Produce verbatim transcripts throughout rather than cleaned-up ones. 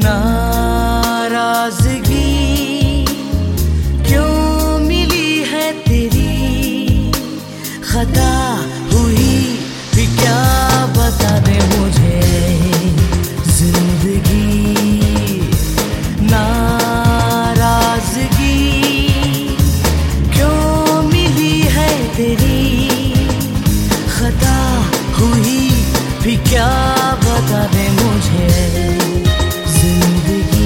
नाराजगी क्यों मिली है तेरी, खता हुई भी क्या बता दे मुझे जिंदगी। नाराजगी क्यों मिली है तेरी, खता हुई भी क्या बता दे मुझे जिंदगी।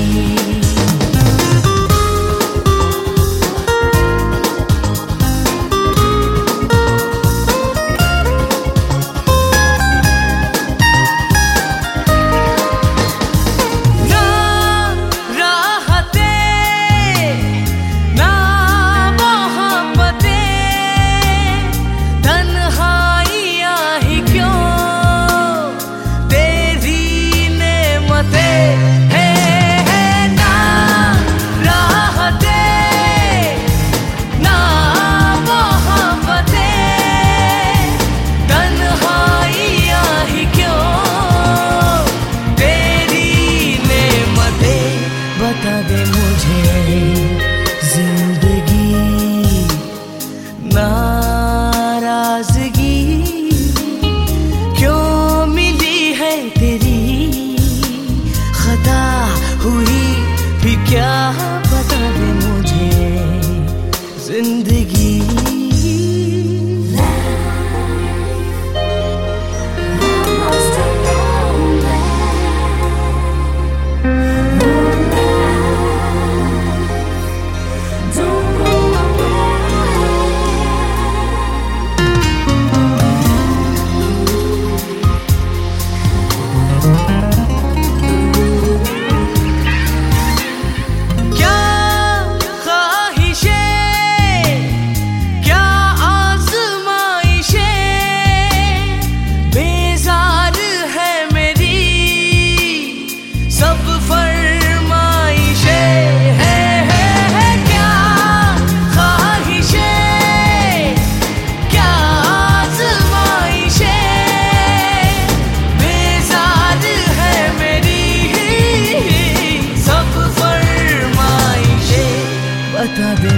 बता दे मुझे जिंदगी। नाराजगी क्यों मिली है तेरी, खता हुई भी क्या बता दे मुझे जिंदगी। बता दे